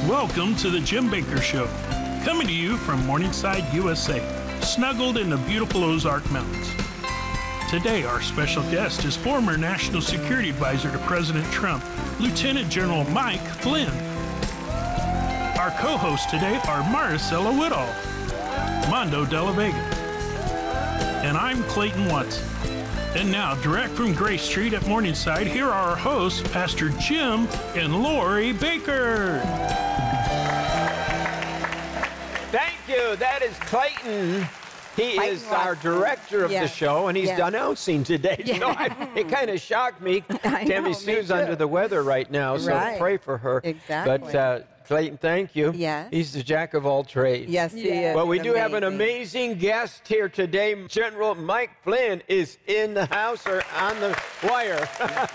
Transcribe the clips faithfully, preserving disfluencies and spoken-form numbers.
Welcome to the Jim Baker Show, coming to you from Morningside, U S A, snuggled in the beautiful Ozark Mountains. Today, our special guest is former National Security Advisor to President Trump, Lieutenant General Mike Flynn. Our co-hosts today are Maricela Whittall, Mondo De La Vega, and I'm Clayton Watson. And now, direct from Gray Street at Morningside, here are our hosts, Pastor Jim and Lori Baker. Thank you. That is Clayton. He Clayton is our Watson. director of Yes. the show, and he's Yes. announcing today. Yeah. So I, it kind of shocked me. I Tammy know, Sue's me under too. the weather right now, so Right. pray for her. Exactly. But uh, Clayton, thank you. Yes. He's the jack of all trades. Yes, he is. Well, we do have an Amazing. amazing guest here today. General Mike Flynn is in the house or on the wire.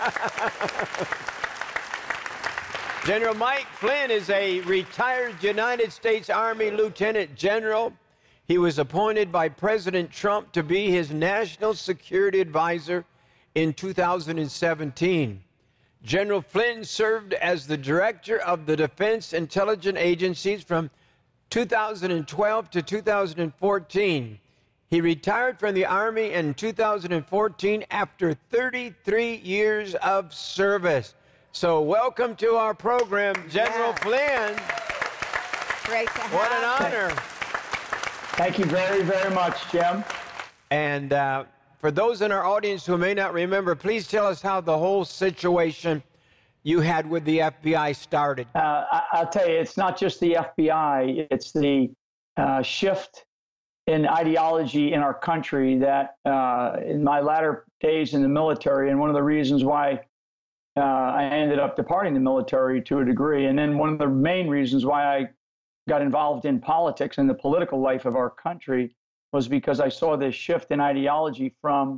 General Mike Flynn is a retired United States Army Lieutenant General. He was appointed by President Trump to be his National Security Advisor in two thousand seventeen. General Flynn served as the Director of the Defense Intelligence Agencies from two thousand twelve to two thousand fourteen. He retired from the Army in two thousand fourteen after thirty-three years of service. So welcome to our program, General Yes. Flynn. Great to have What an you. honor. Thank you very, very much, Jim. And uh, for those in our audience who may not remember, please tell us how the whole situation you had with the F B I started. Uh, I, I'll tell you, it's not just the F B I, it's the uh, shift in ideology in our country that uh, in my latter days in the military, and one of the reasons why uh, I ended up departing the military to a degree, and then one of the main reasons why I got involved in politics and the political life of our country was because I saw this shift in ideology from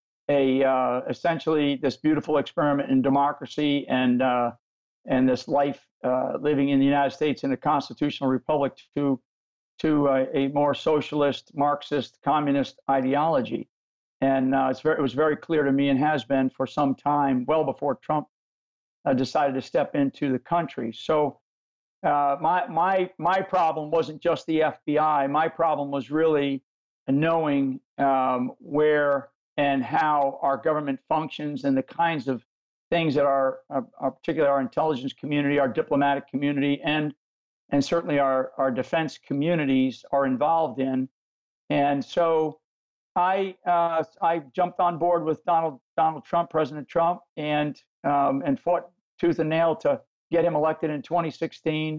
a uh, essentially this beautiful experiment in democracy and uh, and this life uh, living in the United States in a constitutional republic to to uh, a more socialist, Marxist, communist ideology. And uh, it's very, it was very clear to me, and has been for some time, well before Trump uh, decided to step into the country. So uh, my my my problem wasn't just the F B I. My problem was really knowing um, where and how our government functions and the kinds of things that our, our, our particularly our intelligence community, our diplomatic community, and and certainly our, our defense communities are involved in. And so I uh, I jumped on board with Donald Donald Trump, President Trump, and um, and fought tooth and nail to get him elected in twenty sixteen.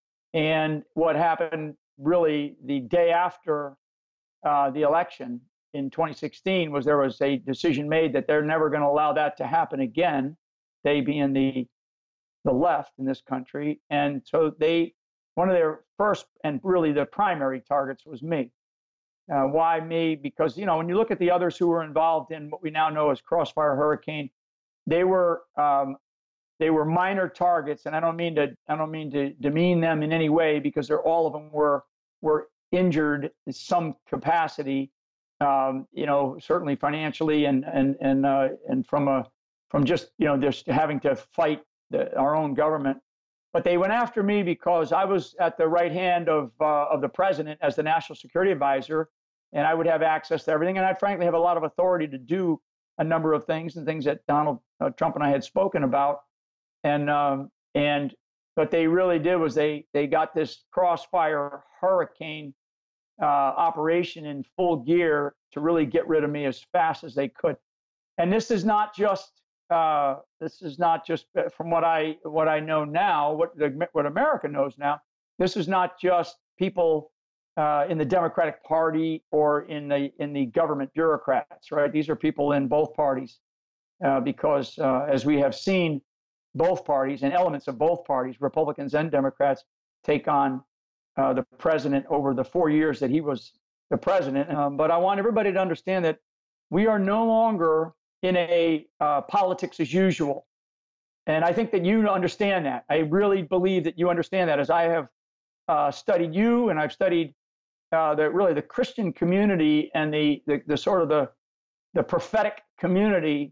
And what happened really the day after uh, the election in twenty sixteen was there was a decision made that they're never going to allow that to happen again, they being the the left in this country. And so they, one of their first and really the primary targets was me. Uh, why me? Because, you know, when you look at the others who were involved in what we now know as Crossfire Hurricane, they were um, they were minor targets, and I don't mean to I don't mean to demean them in any way, because they're all of them were were injured in some capacity. Um, you know, certainly financially and and and uh, and from a from just you know just having to fight the, our own government. But they went after me because I was at the right hand of uh, of the president as the national security advisor, and I would have access to everything, and I frankly have a lot of authority to do a number of things and things that Donald uh, Trump and I had spoken about. And um, and what they really did was they they got this Crossfire Hurricane uh, operation in full gear to really get rid of me as fast as they could. And this is not just uh, this is not just from what I what I know now, what the, what America knows now. This is not just people uh, in the Democratic Party or in the in the government bureaucrats, right? These are people in both parties, uh, because uh, as we have seen, both parties and elements of both parties, Republicans and Democrats, take on uh, the president over the four years that he was the president. Um, but I want everybody to understand that we are no longer in a uh, politics as usual. And I think that you understand that. I really believe that you understand that, as I have uh, studied you, and I've studied uh, the really the Christian community and the, the the sort of the the prophetic community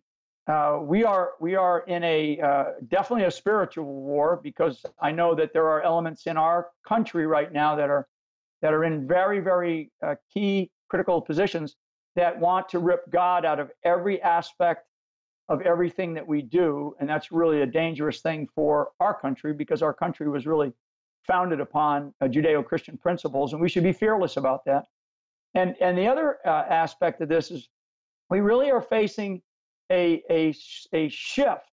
uh, we are we are in a uh, definitely a spiritual war, because I know that there are elements in our country right now that are that are in very very uh, key critical positions that want to rip God out of every aspect of everything that we do, and that's really a dangerous thing for our country, because our country was really founded upon uh, Judeo-Christian principles, and we should be fearless about that. And and the other uh, aspect of this is we really are facing a a, a shift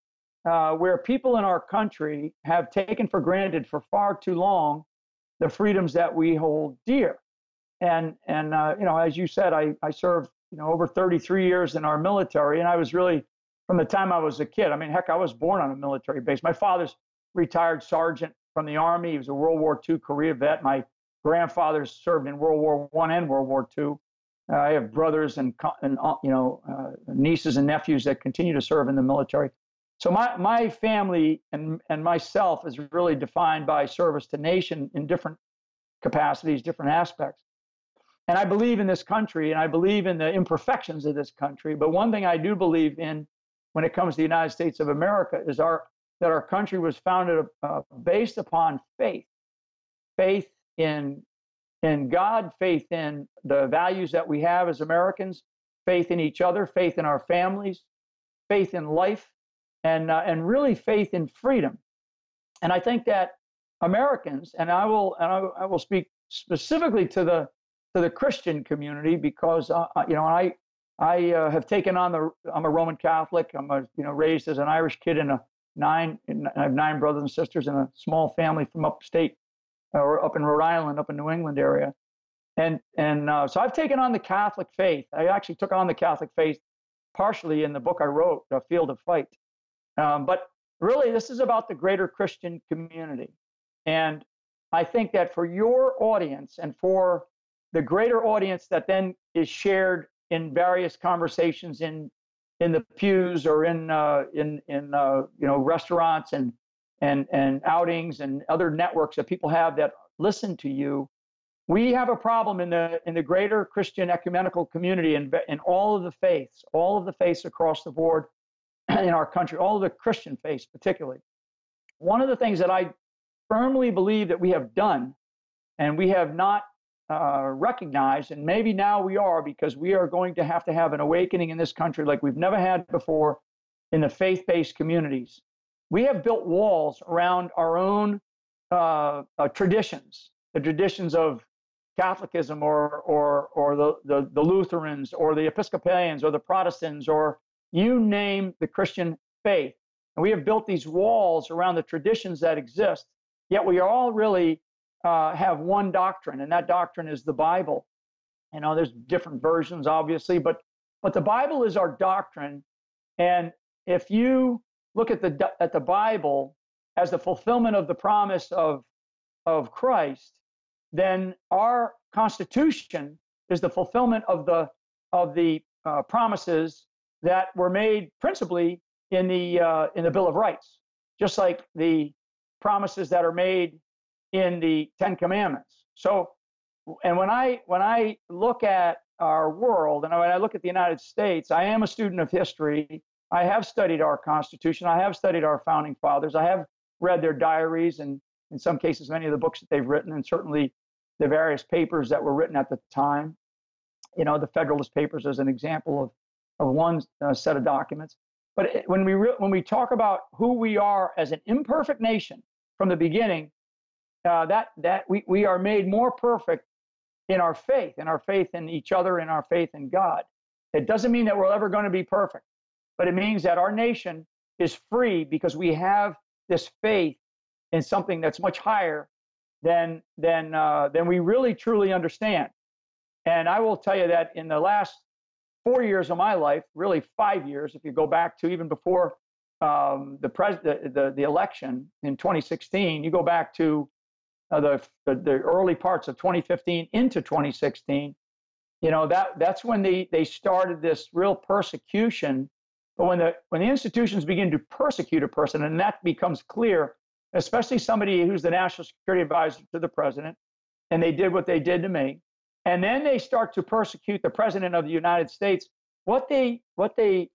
uh, where people in our country have taken for granted for far too long the freedoms that we hold dear. And and uh, you know, as you said, I I served you know over thirty-three years in our military, and I was really from the time I was a kid. I mean, heck, I was born on a military base. My father's retired sergeant from the Army. He was a World War Two Korea vet. My grandfather served in World War One and World War Two. Uh, I have brothers and, and you know uh, nieces and nephews that continue to serve in the military. So my my family and and myself is really defined by service to nation in different capacities, different aspects. And I believe in this country, and I believe in the imperfections of this country. But one thing I do believe in when it comes to the United States of America is our that our country was founded uh, based upon faith, faith in in God, faith in the values that we have as Americans, faith in each other, faith in our families, faith in life, and uh, and really faith in freedom. And I think that Americans, and I will and I, I will speak specifically to the to the Christian community, because uh, you know I I uh, have taken on the I'm a Roman Catholic. I'm a, you know raised as an Irish kid in a nine. In, I have nine brothers and sisters in a small family from upstate or up in Rhode Island, up in New England area, and and uh, so I've taken on the Catholic faith. I actually took on the Catholic faith partially in the book I wrote, A Field of Fight. Um, but really, this is about the greater Christian community, and I think that for your audience and for the greater audience that then is shared in various conversations in in the pews or in uh, in in uh, you know restaurants and and and outings and other networks that people have that listen to you, we have a problem in the in the greater Christian ecumenical community and in, in all of the faiths, all of the faiths across the board in our country, all of the Christian faiths particularly. One of the things that I firmly believe that we have done, and we have not uh, recognized, and maybe now we are, because we are going to have to have an awakening in this country like we've never had before in the faith-based communities. We have built walls around our own uh, uh, traditions, the traditions of Catholicism or or or the, the the Lutherans or the Episcopalians or the Protestants, or you name the Christian faith. And we have built these walls around the traditions that exist, yet we all really uh, have one doctrine, and that doctrine is the Bible. You know, there's different versions, obviously, but but the Bible is our doctrine. And if you look at the at the Bible as the fulfillment of the promise of of Christ, then our Constitution is the fulfillment of the of the uh, promises that were made principally in the uh, in the Bill of Rights, just like the promises that are made in the Ten Commandments. So, and when I when I look at our world and when I look at the United States, I am a student of history. I have studied our Constitution. I have studied our founding fathers. I have read their diaries and, in some cases, many of the books that they've written, and certainly the various papers that were written at the time. You know, the Federalist Papers as an example of of one uh, set of documents. But it, when we re- when we talk about who we are as an imperfect nation from the beginning, uh, that that we we are made more perfect in our faith, in our faith in each other, in our faith in God. It doesn't mean that we're ever going to be perfect, but it means that our nation is free because we have this faith in something that's much higher than than uh, than we really truly understand. And I will tell you that in the last four years of my life, really five years, if you go back to even before um, the, pres- the, the the election in twenty sixteen, you go back to uh, the, the the early parts of twenty fifteen into twenty sixteen. You know, that that's when they they started this real persecution. But when the when the institutions begin to persecute a person, and that becomes clear, especially somebody who's the national security advisor to the president, and they did what they did to me, and then they start to persecute the president of the United States, what they what they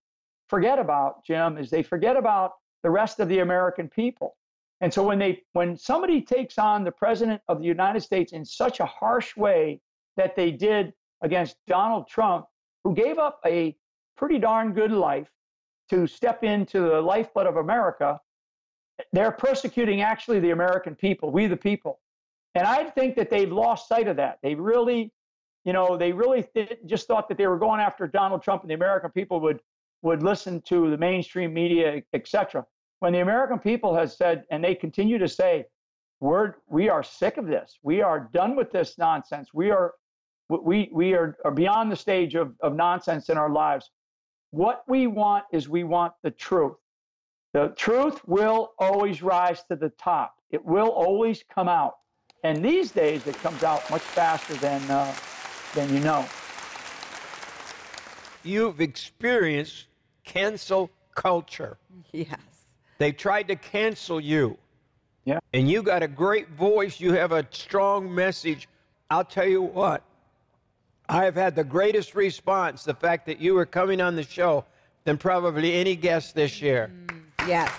forget about, Jim, is they forget about the rest of the American people. And so when they when somebody takes on the president of the United States in such a harsh way that they did against Donald Trump, who gave up a pretty darn good life to step into the lifeblood of America, they're persecuting actually the American people, we the people. And I think that they've lost sight of that. They really, you know, they really th- just thought that they were going after Donald Trump and the American people would would listen to the mainstream media, et cetera. When the American people has said, and they continue to say, we're, we are sick of this. We are done with this nonsense. We are we we are, are beyond the stage of, of nonsense in our lives. What we want is we want the truth. The truth will always rise to the top. It will always come out. And these days, it comes out much faster than uh, than you know. You've experienced cancel culture. Yes. They tried to cancel you. Yeah. And you got a great voice. You have a strong message. I'll tell you what, I have had the greatest response, the fact that you were coming on the show, than probably any guest this year. Mm, yes.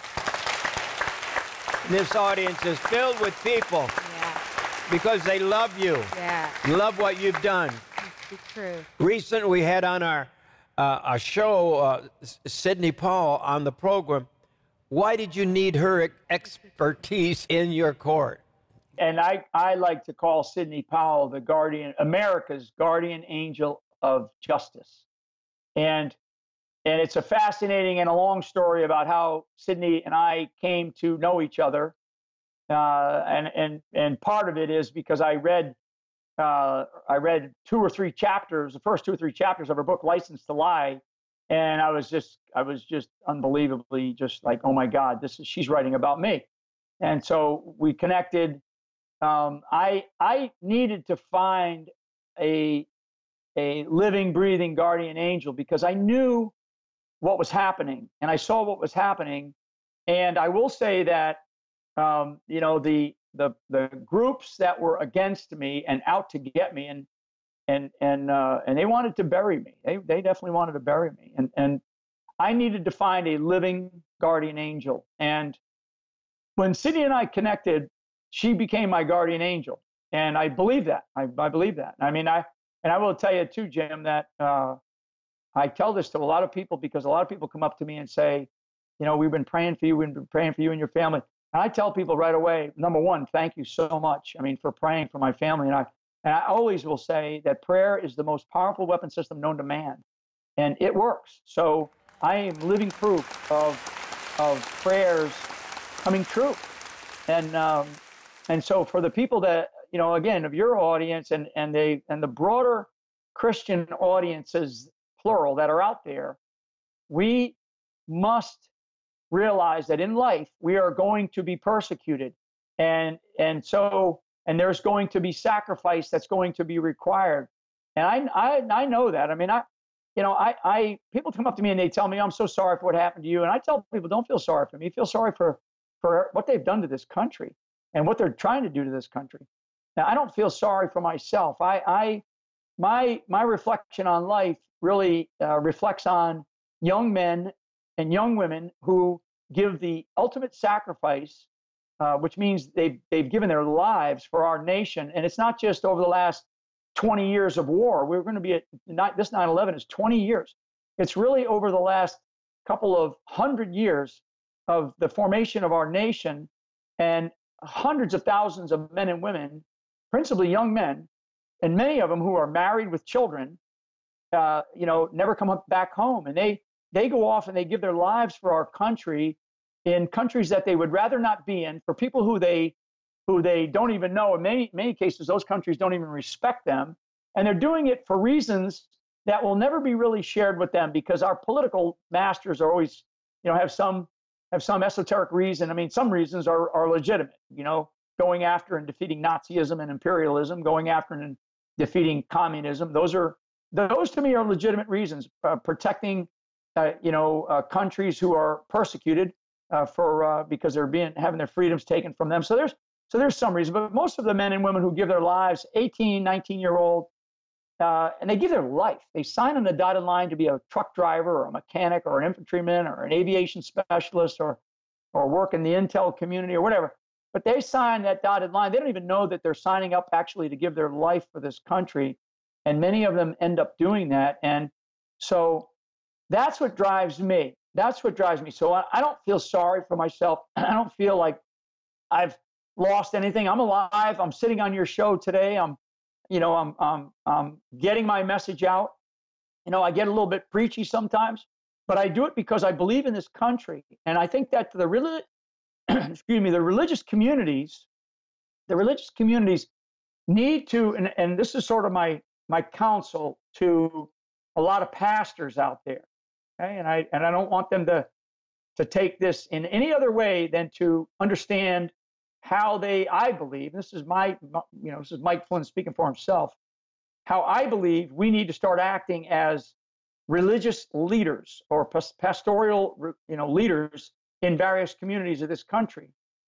This audience is filled with people Yeah. because they love you, Yeah. love what you've done. It's true. Recently, we had on our, uh, our show uh, Sidney Powell on the program. Why did you need her expertise in your court? And I, I like to call Sidney Powell the guardian, America's guardian angel of justice. And and it's a fascinating and a long story about how Sidney and I came to know each other. Uh, and and and part of it is because I read uh, I read two or three chapters, the first two or three chapters of her book, License to Lie. And I was just, I was just unbelievably just like, oh my God, this is, she's writing about me. And so we connected. Um, I, I needed to find a, a living, breathing guardian angel because I knew what was happening and I saw what was happening. And I will say that, um, you know, the, the, the groups that were against me and out to get me, and And and uh, and they wanted to bury me. They they definitely wanted to bury me. And and I needed to find a living guardian angel. And when Sidney and I connected, she became my guardian angel. And I believe that. I, I believe that. I mean, I and I will tell you too, Jim, that uh, I tell this to a lot of people because a lot of people come up to me and say, you know, we've been praying for you. We've been praying for you and your family. And I tell people right away, number one, thank you so much. I mean, for praying for my family. And I. And I always will say that prayer is the most powerful weapon system known to man, and it works. So I am living proof of of prayers coming true. And um, and so for the people that, you know, again, of your audience and and they and the broader Christian audiences, plural, that are out there, we must realize that in life we are going to be persecuted, and and so. And there's going to be sacrifice that's going to be required. And I, I, I know that. I mean, I, you know, I, I, people come up to me and they tell me, I'm so sorry for what happened to you. And I tell people, don't feel sorry for me. Feel sorry for, for what they've done to this country and what they're trying to do to this country. Now, I don't feel sorry for myself. I, I, my, my reflection on life really uh, reflects on young men and young women who give the ultimate sacrifice, Uh, which means they've, they've given their lives for our nation. And it's not just over the last twenty years of war. We're going to be at, not, this nine eleven is twenty years. It's really over the last couple of hundred years of the formation of our nation, and hundreds of thousands of men and women, principally young men, and many of them who are married with children, uh, you know, never come back home. And they, they go off and they give their lives for our country in countries that they would rather not be in, for people who they who they don't even know. In many many cases, those countries don't even respect them, and they're doing it for reasons that will never be really shared with them because our political masters are always, you know, have some have some esoteric reason. I mean, some reasons are are legitimate. You know, going after and defeating Nazism and imperialism, going after and defeating communism. Those are those to me are legitimate reasons. Uh, protecting, uh, you know, uh, countries who are persecuted. Uh, for uh, because they're being having their freedoms taken from them. So there's so there's some reason, but most of the men and women who give their lives, eighteen, nineteen year old uh, and they give their life. They sign on the dotted line to be a truck driver or a mechanic or an infantryman or an aviation specialist or, or work in the intel community or whatever. But they sign that dotted line. They don't even know that they're signing up actually to give their life for this country. And many of them end up doing that. And so that's what drives me. That's what drives me. So I, I don't feel sorry for myself. I don't feel like I've lost anything. I'm alive. I'm sitting on your show today. I'm, you know, I'm, I'm, I'm getting my message out. You know, I get a little bit preachy sometimes, but I do it because I believe in this country. And I think that the really, excuse me, the religious communities, the religious communities need to, and, and this is sort of my my counsel to a lot of pastors out there, okay? And I and I don't want them to to take this in any other way than to understand how they, I believe, this is my, you know, this is Mike Flynn speaking for himself, how I believe we need to start acting as religious leaders or pastoral, you know, leaders in various communities of this country.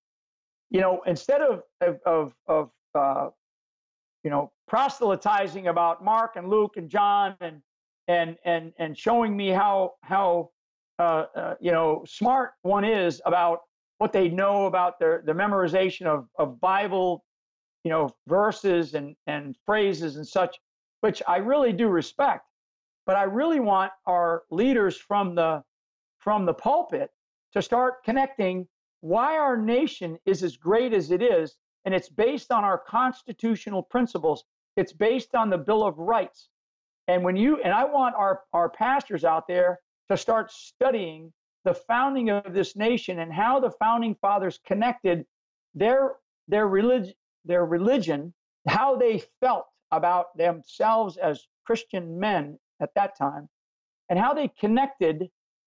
You know, instead of of of, of uh, you know, proselytizing about Mark and Luke and John and and and and showing me how how uh, uh, you know smart one is about what they know about their the memorization of of Bible, you know, verses and and phrases and such, which I really do respect. But I really want our leaders from the from the pulpit to start connecting why our nation is as great as it is, and it's based on our constitutional principles. It's based on the Bill of Rights. And when you and I want our, our pastors out there to start studying the founding of this nation and how the founding fathers connected their their religion, their religion, how they felt about themselves as Christian men at that time, and how they connected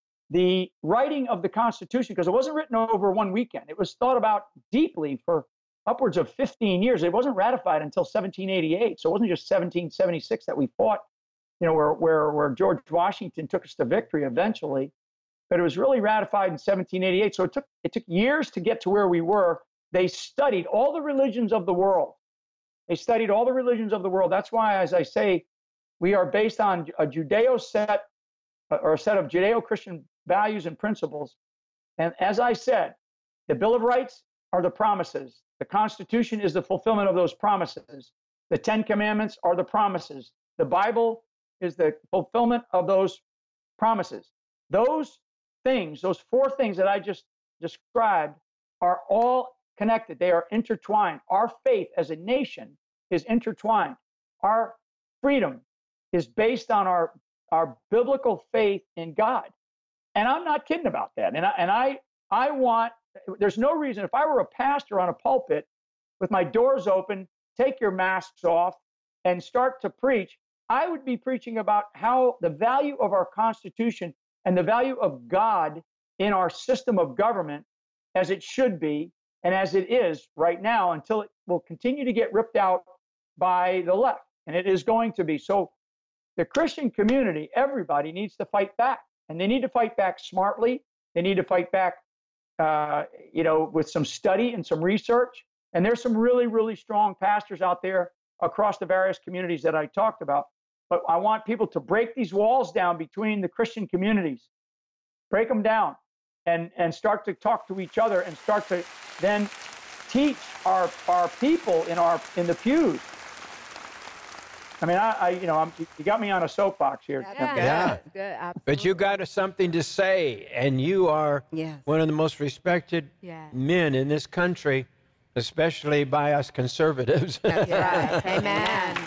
the writing of the Constitution, because it wasn't written over one weekend. It was thought about deeply for upwards of fifteen years. It wasn't ratified until seventeen eighty-eight. So it wasn't just seventeen seventy-six that we fought, you know, where, where, where George Washington took us to victory eventually. But it was really ratified in seventeen eighty-eight. So it took, it took years to get to where we were. They studied all the religions of the world. They studied all the religions of the world. That's why, as I say, we are based on a Judeo set, or a set of Judeo-Christian values and principles. And as I said, the Bill of Rights are the promises. The Constitution is the fulfillment of those promises. The Ten Commandments are the promises. The Bible is the fulfillment of those promises. Those things, those four things that I just described, are all connected. They are intertwined. Our faith as a nation is intertwined. Our freedom is based on our, our biblical faith in God. And I'm not kidding about that. And I, and I, I want, there's no reason, if I were a pastor on a pulpit with my doors open, take your masks off and start to preach, I would be preaching about how the value of our Constitution and the value of God in our system of government, as it should be, and as it is right now, until it will continue to get ripped out by the left. And it is going to be. So the Christian community, everybody needs to fight back. And they need to fight back smartly. They need to fight back, uh, you know, with some study and some research. And there's some really, really strong pastors out there across the various communities that I talked about. But I want people to break these walls down between the Christian communities, break them down, and, and start to talk to each other and start to then teach our our people in our in the pews. I mean, I, I you know, I'm, you got me on a soapbox here. Yeah, Yeah. good, absolutely. But you got a- something to say, and you are Yes. one of the most respected Yes. men in this country, especially by us conservatives. That's right. Amen.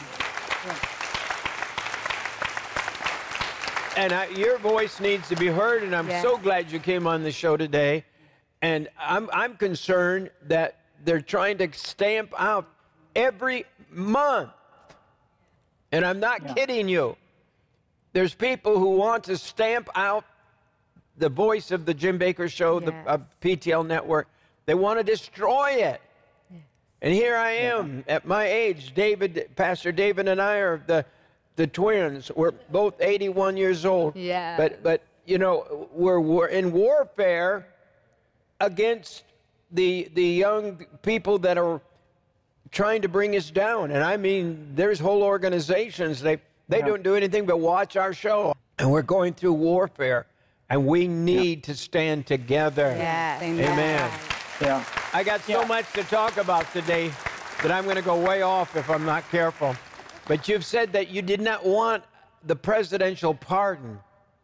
And I, your voice needs to be heard, and I'm Yeah. so glad you came on the show today. And I'm I'm concerned that they're trying to stamp out every month. And I'm not Yeah. kidding you. There's people who want to stamp out the voice of the Jim Baker Show, the Yes. uh, P T L network. They want to destroy it. And here I am at my age. David, Pastor David and I are the the twins. We're both eighty-one years old. Yeah. But but you know, we're we're in warfare against the the young people that are trying to bring us down. And I mean, there's whole organizations. They They Yeah. don't do anything but watch our show. And we're going through warfare, and we need to stand together. Yes. Amen. Yeah. I got so Yeah. much to talk about today that I'm going to go way off if I'm not careful. But you've said that you did not want the presidential pardon.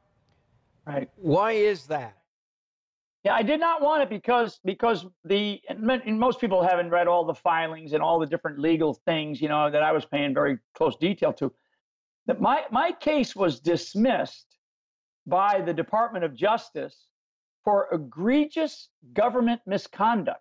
Right. Why is that? Yeah, I did not want it because because the and mon- and most people haven't read all the filings and all the different legal things, you know, that I was paying very close detail to. That my my case was dismissed by the Department of Justice for egregious government misconduct.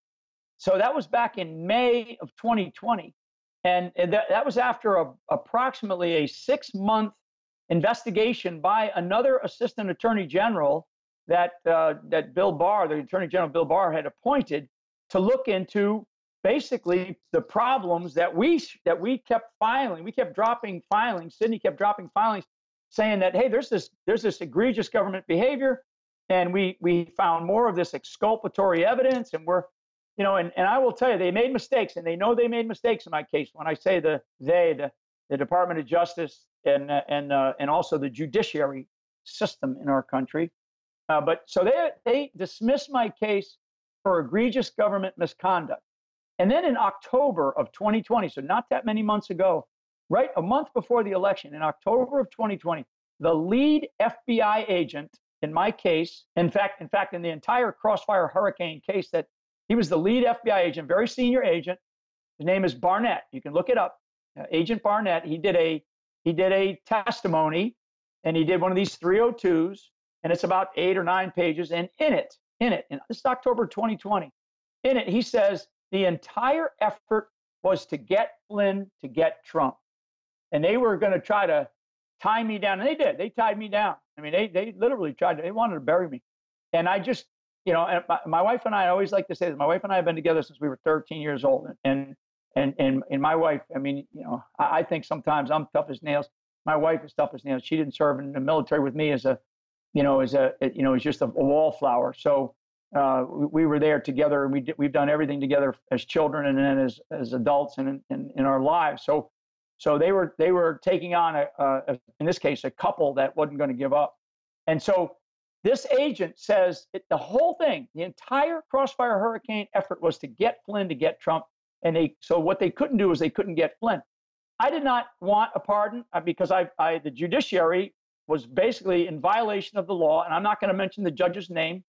So that was back in May of twenty twenty, and, and that, that was after a, approximately a six-month investigation by another Assistant Attorney General that uh, that Bill Barr, the Attorney General Bill Barr, had appointed to look into basically the problems that we that we kept filing. We kept dropping filings. Sydney kept dropping filings, saying that hey, there's this there's this egregious government behavior, and we we found more of this exculpatory evidence, and we're you know, and, and I will tell you, they made mistakes, and they know they made mistakes in my case. When I say the they, the, the Department of Justice, and uh, and uh, and also the judiciary system in our country. Uh, but so they they dismissed my case for egregious government misconduct. And then in October of twenty twenty, so not that many months ago, right a month before the election, in October of twenty twenty, the lead F B I agent in my case, in fact, in fact, in the entire Crossfire Hurricane case, that he was the lead F B I agent, very senior agent. His name is Barnett. You can look it up. Uh, Agent Barnett. He did a he did a testimony, and he did one of these three oh twos. And it's about eight or nine pages. And in it, in it, and this is October twenty twenty, in it, he says the entire effort was to get Flynn to get Trump. And they were going to try to tie me down. And they did. They tied me down. I mean, they they literally tried to, they wanted to bury me. And I just, you know, and my, my wife and I, I always like to say this, my wife and I have been together since we were thirteen years old. And and and, and my wife, I mean, you know, I, I think sometimes I'm tough as nails. My wife is tough as nails. She didn't serve in the military with me as a, you know, as a, you know, as just a, a wallflower. So uh, we, we were there together, and we did, we've done everything together as children and then as as adults and in, in, in our lives. So so they were they were taking on a, a in this case a couple that wasn't going to give up. And so this agent says it, the whole thing, the entire Crossfire Hurricane effort was to get Flynn to get Trump, and they so what they couldn't do is they couldn't get Flynn. I did not want a pardon because I, I the judiciary was basically in violation of the law, and I'm not going to mention the judge's name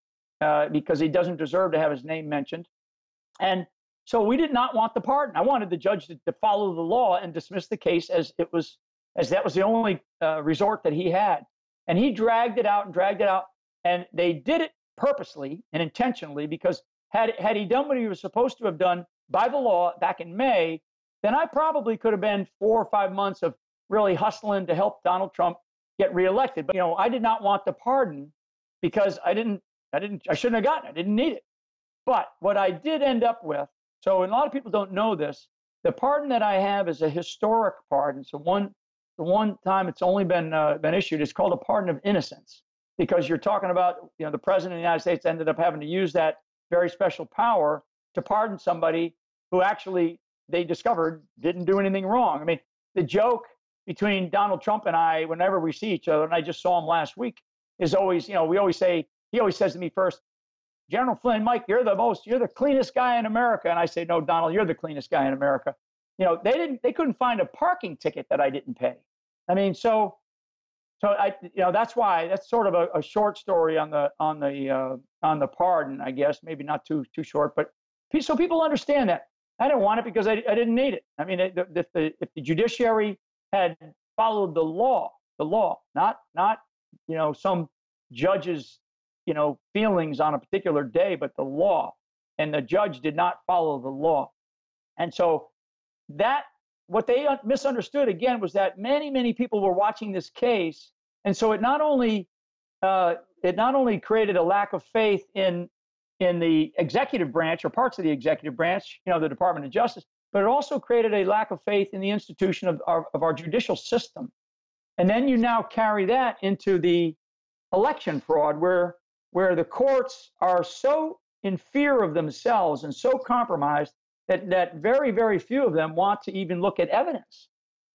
uh, because he doesn't deserve to have his name mentioned. And so we did not want the pardon. I wanted the judge to, to follow the law and dismiss the case as it was, as that was the only uh, resort that he had. And he dragged it out and dragged it out, and they did it purposely and intentionally because had had he done what he was supposed to have done by the law back in May, then I probably could have been four or five months of really hustling to help Donald Trump get reelected. But, you know, I did not want the pardon because I didn't, I didn't, I shouldn't have gotten it. I didn't need it. But what I did end up with, so and a lot of people don't know this, the pardon that I have is a historic pardon. So one, the one time it's only been uh, been issued, it's called a pardon of innocence, because you're talking about, you know, the president of the United States ended up having to use that very special power to pardon somebody who actually they discovered didn't do anything wrong. I mean, the joke between Donald Trump and I, whenever we see each other, and I just saw him last week, is always, you know, we always say, he always says to me first, General Flynn, Mike, you're the most, you're the cleanest guy in America. And I say, no, Donald, you're the cleanest guy in America. You know, they didn't, they couldn't find a parking ticket that I didn't pay. I mean, so, so I, you know, that's why, that's sort of a, a short story on the, on the, uh, on the pardon, I guess, maybe not too, too short, but so people understand that. I didn't want it because I, I didn't need it. I mean, if the, if the judiciary had followed the law, the law, not, not, you know, some judge's, you know, feelings on a particular day, but the law, and the judge did not follow the law. And so that, what they misunderstood again was that many, many people were watching this case. And so it not only, uh, it not only created a lack of faith in, in the executive branch or parts of the executive branch, you know, the Department of Justice, but it also created a lack of faith in the institution of our, of our judicial system. And then you now carry that into the election fraud, where, where the courts are so in fear of themselves and so compromised that, that very, very few of them want to even look at evidence.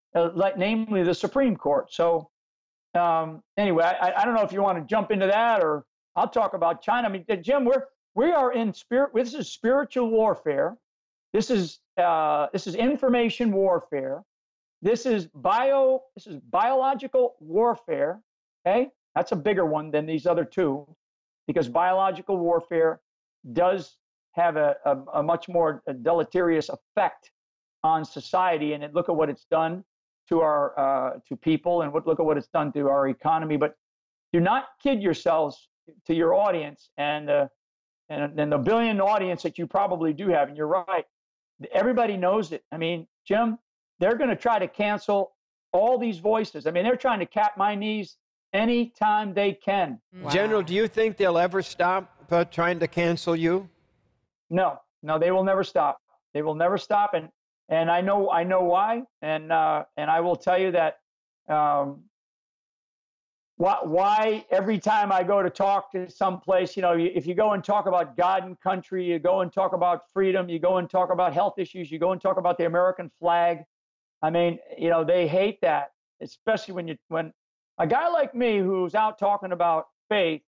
uh, like namely the Supreme Court. So um, anyway, I, I don't know if you want to jump into that, or I'll talk about China. I mean, Jim, we're we are in spirit. This is spiritual warfare. This is uh, this is information warfare. This is bio. This is biological warfare. Okay, that's a bigger one than these other two, because biological warfare does have a, a, a much more deleterious effect on society. And look at what it's done to our uh, to people, and what, look at what it's done to our economy. But do not kid yourselves, to your audience, and uh, and, and the billion audience that you probably do have. And you're right, everybody knows it. I mean, Jim, they're going to try to cancel all these voices. I mean, they're trying to cap my knees anytime they can. Wow. General, do you think they'll ever stop uh, trying to cancel you? No, no, they will never stop. They will never stop, and and I know I know why, and uh, and I will tell you that um, why why every time I go to talk to some place, you know, if you go and talk about God and country, you go and talk about freedom, you go and talk about health issues, you go and talk about the American flag. I mean, you know, they hate that, especially when you when a guy like me who's out talking about faith,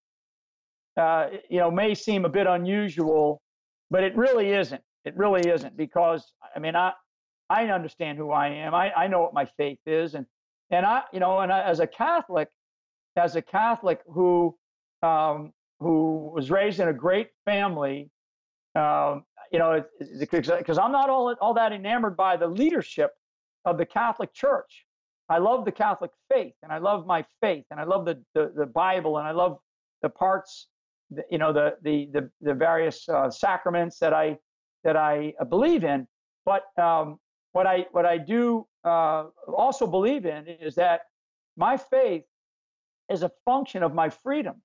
uh, you know, may seem a bit unusual. But it really isn't. It really isn't, because I mean, I I understand who I am. I, I know what my faith is, and and I you know, and I, as a Catholic, as a Catholic who um, who was raised in a great family, um, you know, because I'm not all all that enamored by the leadership of the Catholic Church. I love the Catholic faith, and I love my faith, and I love the the, the Bible, and I love the parts. You know, the the the, the various uh, sacraments that I that I believe in. But um, what I what I do uh, also believe in is that my faith is a function of my freedom,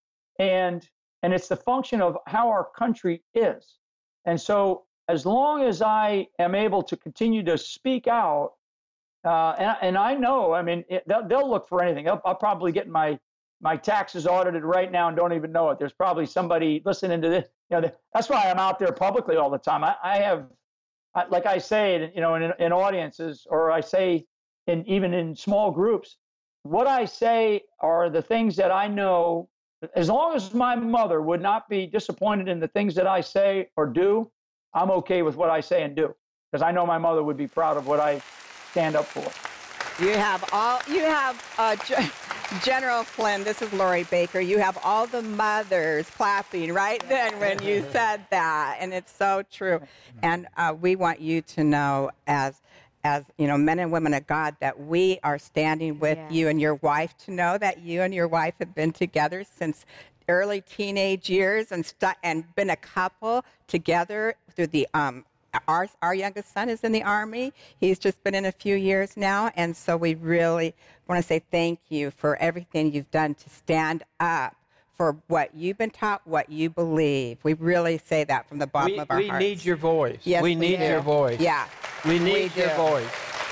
and and it's the function of how our country is. And so, as long as I am able to continue to speak out, uh, and and I know, I mean, it, they'll, they'll look for anything. I'll, I'll probably get my my taxes audited right now and don't even know it. There's probably somebody listening to this. You know, that's why I'm out there publicly all the time. I, I have, I, like I say, you know, in, in audiences, or I say in even in small groups, what I say are the things that I know. As long as my mother would not be disappointed in the things that I say or do, I'm okay with what I say and do, because I know my mother would be proud of what I stand up for. You have all, you have, uh, General Flynn, this is Lori Baker. You have all the mothers clapping right then when you said that, and it's so true. And uh, we want you to know, as as you know, men and women of God, that we are standing with yeah. you and your wife. To know that you and your wife have been together since early teenage years, and st- and been a couple together through the um. Our, our youngest son is in the Army. He's just been in a few years now. And so we really want to say thank you for everything you've done to stand up for what you've been taught, what you believe. We really say that from the bottom we, of our we hearts. We need your voice. Yes, we need we your voice. Yeah. We need we your do. voice.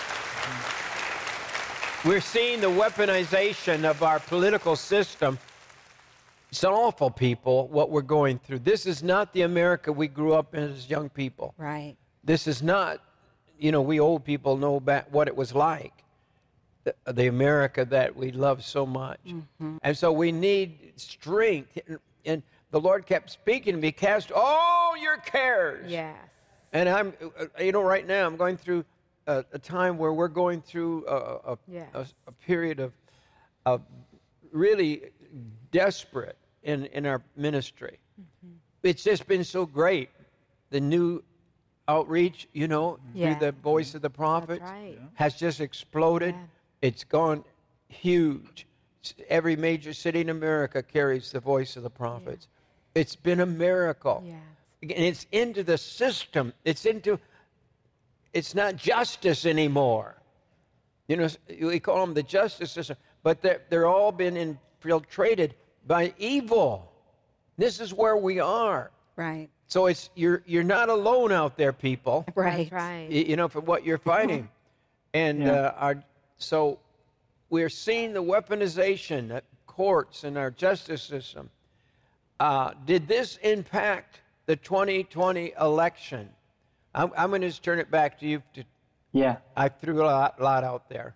We're seeing the weaponization of our political system. It's awful, people, what we're going through. This is not the America we grew up in as young people. Right. This is not, you know, we old people know about what it was like, the, the America that we love so much. Mm-hmm. And so we need strength. And, and the Lord kept speaking to me, cast all your cares. Yes. And I'm, you know, right now I'm going through a, a time where we're going through a, a, yes. a, a period of, of really desperate in, in our ministry. Mm-hmm. It's just been so great. The new outreach, you know, yeah. through the voice of the prophets right. has just exploded. Yeah. It's gone huge. Every major city in America carries the voice of the prophets. Yeah. It's been a miracle. Yeah. And it's into the system. It's into, it's not justice anymore. You know, we call them the justice system, but they're, they're all been infiltrated by evil. This is where we are. Right. So it's you're you're not alone out there, people. Right. That's right. You, you know, for what you're fighting, and Yeah. uh, our so we're seeing the weaponization at courts and our justice system. Uh, did this impact the twenty twenty election? I'm, I'm going to just turn it back to you to Yeah. I threw a lot, lot out there.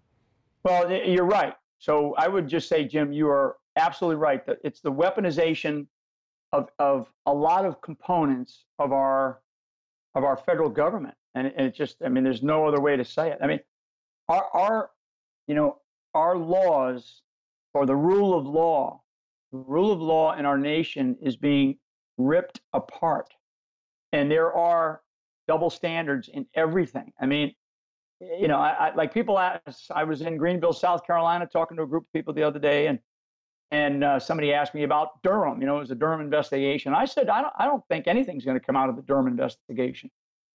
Well, you're right. So I would just say, Jim, you are absolutely right. That it's the weaponization of of a lot of components of our of our federal government, and it, it just, I mean, there's no other way to say it. I mean, our our you know our laws, or the rule of law, the rule of law in our nation is being ripped apart, and there are double standards in everything. I mean, you know, I, I like people ask. I was in Greenville, South Carolina, talking to a group of people the other day, and and uh, somebody asked me about Durham. You know, it was a Durham investigation. I said, I don't, I don't think anything's going to come out of the Durham investigation.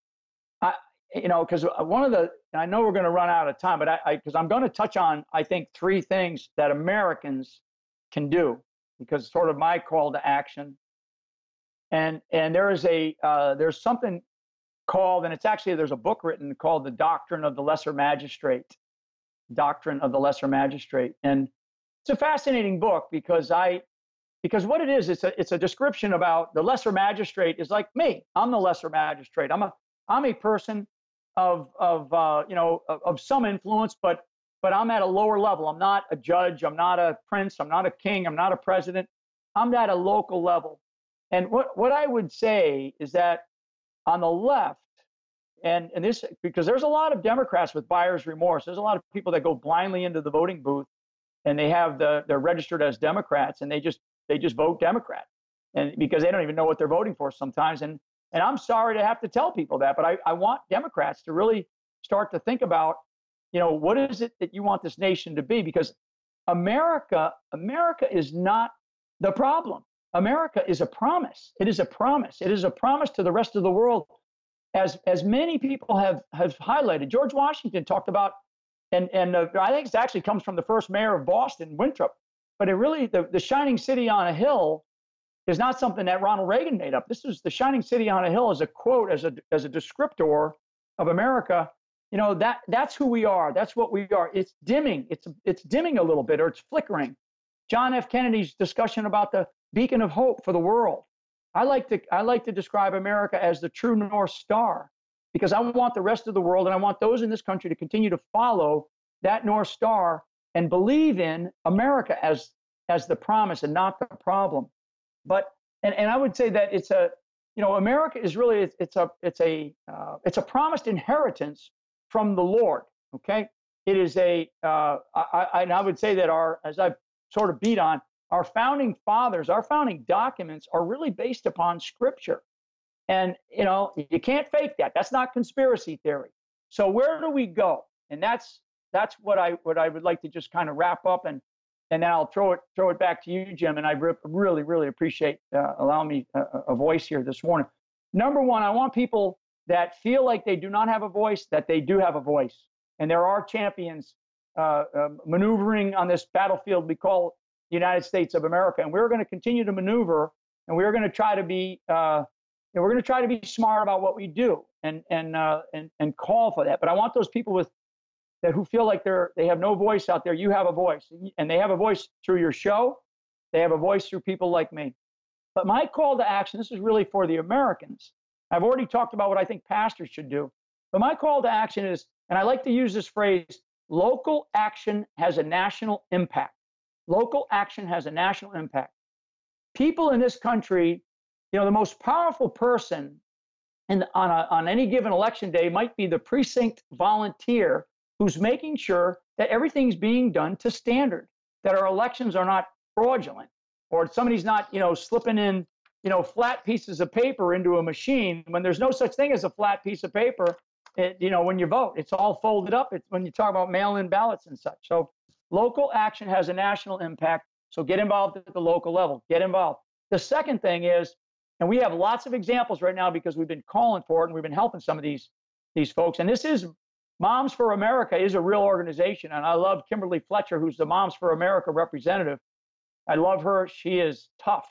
I, you know, because one of the, and I know we're going to run out of time, but I, because I'm going to touch on, I think, three things that Americans can do, because it's sort of my call to action. And and there is a, uh, there's something called, and it's actually, there's a book written called The Doctrine of the Lesser Magistrate, Doctrine of the Lesser Magistrate. And it's a fascinating book because I, because what it is, it's a, it's a description about the lesser magistrate is like me. I'm the lesser magistrate. I'm a, I'm a person of, of, uh, you know, of, of some influence, but, but I'm at a lower level. I'm not a judge. I'm not a prince. I'm not a king. I'm not a president. I'm at a local level. And what, what I would say is that on the left, and, and this, because there's a lot of Democrats with buyer's remorse. There's a lot of people that go blindly into the voting booth, and they have the, they're registered as Democrats, and they just, they just vote Democrat, and because they don't even know what they're voting for sometimes. And, and I'm sorry to have to tell people that, but I, I want Democrats to really start to think about, you know, what is it that you want this nation to be? Because America, America is not the problem. America is a promise. It is a promise. It is a promise to the rest of the world. As, as many people have, have highlighted, George Washington talked about, and, and uh, I think it actually comes from the first mayor of Boston, Winthrop, but it really, the, the shining city on a hill is not something that Ronald Reagan made up. This is the shining city on a hill as a quote, as a, as a descriptor of America. You know, that, that's who we are. That's what we are. It's dimming. It's, it's dimming a little bit, or it's flickering. John F. Kennedy's discussion about the beacon of hope for the world. I like to I like to describe America as the true North Star, because I want the rest of the world, and I want those in this country to continue to follow that North Star and believe in America as as the promise and not the problem. But and, and I would say that it's a you know America is really it's, it's a it's a uh, it's a promised inheritance from the Lord. Okay, it is a uh, I, I, and I would say that our, as I've sort of beat on, our founding fathers, our founding documents are really based upon Scripture. And, you know, you can't fake that. That's not conspiracy theory. So where do we go? And that's that's what I what I would like to just kind of wrap up, and and then I'll throw it throw it back to you, Jim. And I re- really, really appreciate uh, allowing me a, a voice here this morning. Number one, I want people that feel like they do not have a voice, that they do have a voice. And there are champions uh, uh, maneuvering on this battlefield we call the United States of America. And we're going to continue to maneuver, and we're going to try to be, uh, and we're going to try to be smart about what we do, and and uh, and and call for that. But I want those people with that who feel like they're they have no voice out there. You have a voice, and they have a voice through your show. They have a voice through people like me. But my call to action, this is really for the Americans. I've already talked about what I think pastors should do. But my call to action is, and I like to use this phrase, local action has a national impact. Local action has a national impact. People in this country, you know, the most powerful person in, on, a, on any given election day might be the precinct volunteer who's making sure that everything's being done to standard, that our elections are not fraudulent, or somebody's not, you know, slipping in, you know, flat pieces of paper into a machine when there's no such thing as a flat piece of paper. It, you know, when you vote, it's all folded up. It's when you talk about mail-in ballots and such. So local action has a national impact. So get involved at the local level. Get involved. The second thing is, and we have lots of examples right now because we've been calling for it and we've been helping some of these these folks. And this is Moms for America is a real organization. And I love Kimberly Fletcher, who's the Moms for America representative. I love her. She is tough.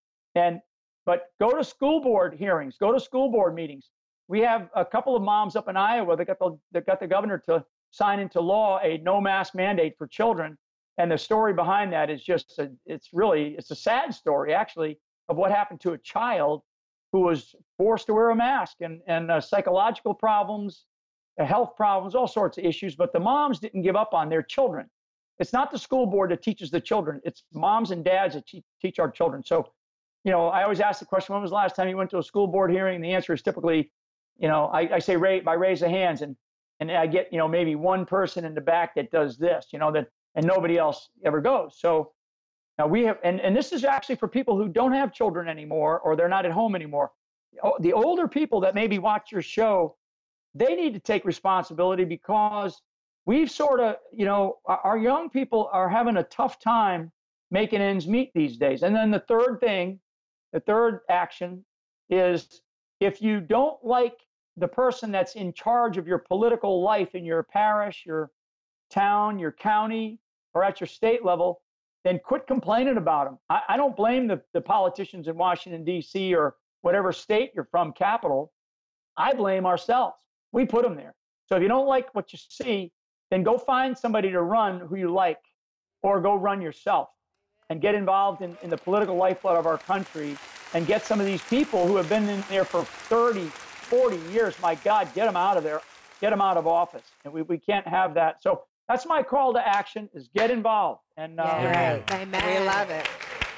And but go to school board hearings. Go to school board meetings. We have a couple of moms up in Iowa that got the that got the governor to sign into law a no mask mandate for children. And the story behind that is just a, it's really it's a sad story actually of what happened to a child who was forced to wear a mask, and and uh, psychological problems health problems, all sorts of issues, but the moms didn't give up on their children. It's not the school board that teaches the children. It's moms and dads that te- teach our children. So, you know, I always ask the question, when was the last time you went to a school board hearing? And the answer is typically, you know, I, I say raise, by raise of hands, and and I get, you know, maybe one person in the back that does this, you know, that, and nobody else ever goes. So now we have, and, and this is actually for people who don't have children anymore, or they're not at home anymore. The older people that maybe watch your show, they need to take responsibility, because we've sort of, you know, our young people are having a tough time making ends meet these days. And then the third thing, the third action is, if you don't like the person that's in charge of your political life in your parish, your town, your county, or at your state level, then quit complaining about them. I, I don't blame the, the politicians in Washington, D C, or whatever state you're from, capital. I blame ourselves. We put them there. So if you don't like what you see, then go find somebody to run who you like, or go run yourself and get involved in, in the political lifeblood of our country, and get some of these people who have been in there for thirty, forty years. My God, get them out of there, get them out of office. And we, we can't have that. So that's my call to action, is get involved. And uh, Yeah. Amen. We love it.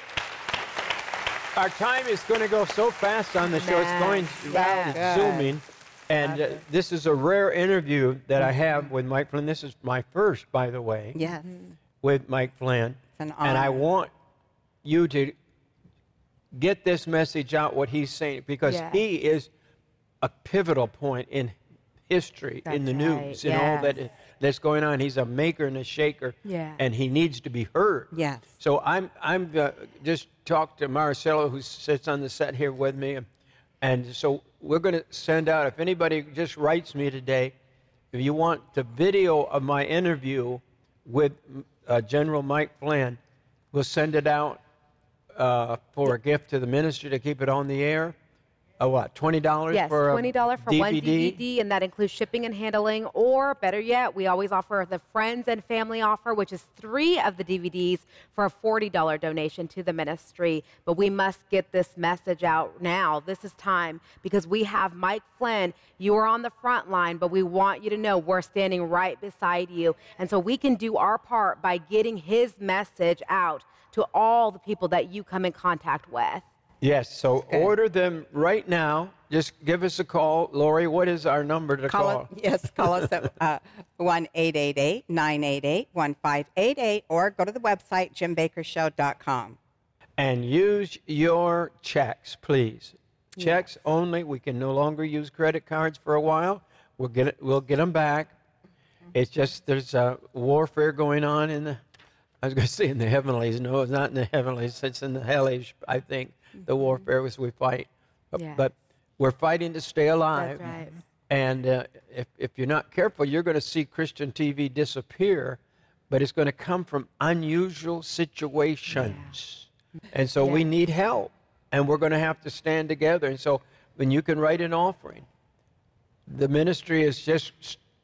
Our time is going to go so fast on the show. It's going Yeah. it's zooming. And uh, this is a rare interview that I have with Mike Flynn. This is my first, by the way, Yes. with Mike Flynn. It's an And I honor. want you to get this message out, what he's saying, because Yes. he is a pivotal point in history, in That's the right. news, in all that Yes. that's going on. He's a maker and a shaker, Yeah. and he needs to be heard. Yes. So I'm I'm uh, just talked to Marcelo, who sits on the set here with me, and, and so we're going to send out, if anybody just writes me today, if you want the video of my interview with uh, General Mike Flynn, we'll send it out uh, for a gift to the ministry to keep it on the air. Uh, what, twenty dollars Yes, for a twenty dollars for D V D? one D V D, and that includes shipping and handling. Or better yet, we always offer the friends and family offer, which is three of the D V Ds for a forty dollars donation to the ministry. But we must get this message out now. This is time, because we have Mike Flynn. You are on the front line, but we want you to know we're standing right beside you. And so we can do our part by getting his message out to all the people that you come in contact with. Yes, so order them right now. Just give us a call. Lori, what is our number to call? Call us, yes, call us at uh, one eight eight eight, nine eight eight, one five eight eight, or go to the website, jim baker show dot com. And use your checks, please. Checks only. We can no longer use credit cards for a while. We'll get it, we'll get them back. It's just there's a warfare going on in the, I was going to say in the heavenlies. No, it's not in the heavenlies. It's in the hellish, I think, the warfare was we fight. But, Yeah. but we're fighting to stay alive. That's right. And uh, if, if you're not careful, you're going to see Christian T V disappear, but it's going to come from unusual situations. And so we Yeah. need help, and we're going to have to stand together. And so when you can write an offering, the ministry is just,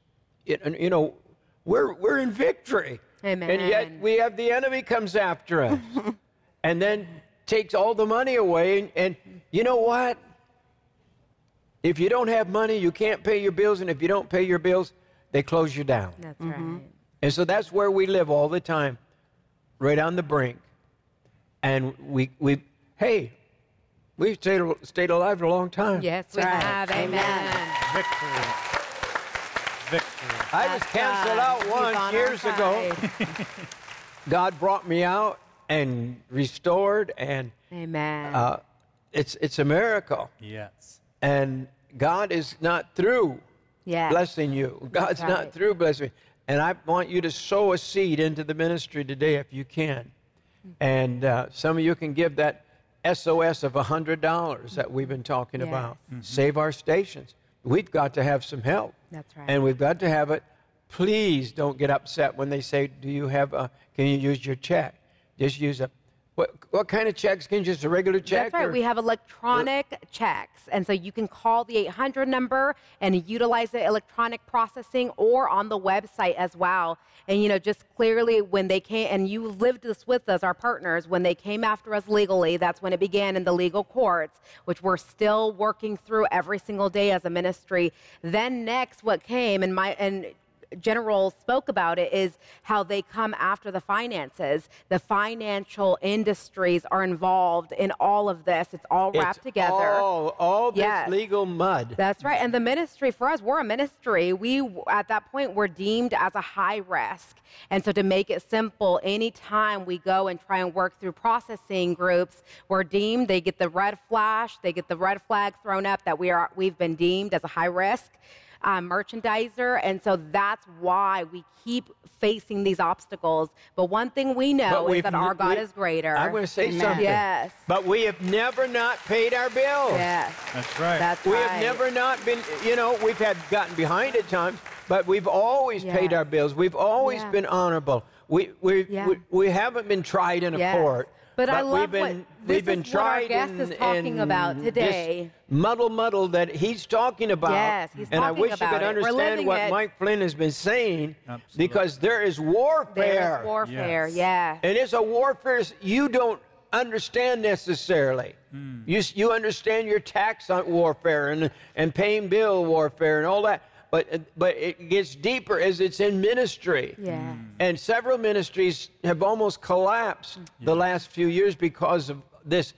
you know, we're, we're in victory. Amen. And yet we have the enemy comes after us and then takes all the money away. And, and you know what? If you don't have money, you can't pay your bills. And if you don't pay your bills, they close you down. That's right. And so that's where we live all the time, right on the brink. And we, we hey, we've stayed, stayed alive a long time. Yes, we right. have. Amen. Amen. Victory. Victory. I was That's canceled God. out He's once on our years ago. side. God brought me out and restored, and Amen. uh, it's it's a miracle. Yes. And God is not through yes. blessing you. God's not right. through blessing you. And I want you to sow a seed into the ministry today if you can. And uh, some of you can give that S O S of one hundred dollars that we've been talking Yes. about. Save our stations. We've got to have some help. That's right. And we've got to have it. Please don't get upset when they say, do you have a, can you use your check? Just use a, What what kind of checks? Can you just a regular check? That's right. or- We have electronic checks. And so you can call the eight hundred number and utilize the electronic processing or on the website as well. And, you know, just clearly when they came, and you lived this with us, our partners, when they came after us legally, that's when it began in the legal courts, which we're still working through every single day as a ministry. Then next what came, and my, and General spoke about it, is how they come after the finances. The financial industries are involved in all of this. It's all wrapped it's together. All, all this Yes. legal mud. That's right. And the ministry, for us, we're a ministry. We, at that point, were deemed as a high risk. And so to make it simple, anytime we go and try and work through processing groups, we're deemed, they get the red flash, they get the red flag thrown up that we are, we've been deemed as a high risk um, merchandiser. And so that's why we keep facing these obstacles. But one thing we know But is we've that our n- God we- is greater. I'm going to say Amen. something. Yes. But we have never not paid our bills. Yes. That's right. That's We right. have never not been, you know, we've had gotten behind at times, but we've always paid Yes. our bills. We've always Yeah. been honorable. We we, Yeah. we we haven't been tried in a Yes. court. But I love we've been, what- this we've been is what our tried guest in, is talking in about this today. muddle muddle that he's talking about. Yes, he's and I talking wish about you could it. We're understand living what it. Mike Flynn has been saying, Absolutely. because there is warfare. There is warfare. Yes. Yeah. And it's a warfare you don't understand necessarily. You you understand your tax on warfare and and paying bill warfare and all that, but but it gets deeper as it's in ministry. Yeah. And several ministries have almost collapsed the last few years because of this.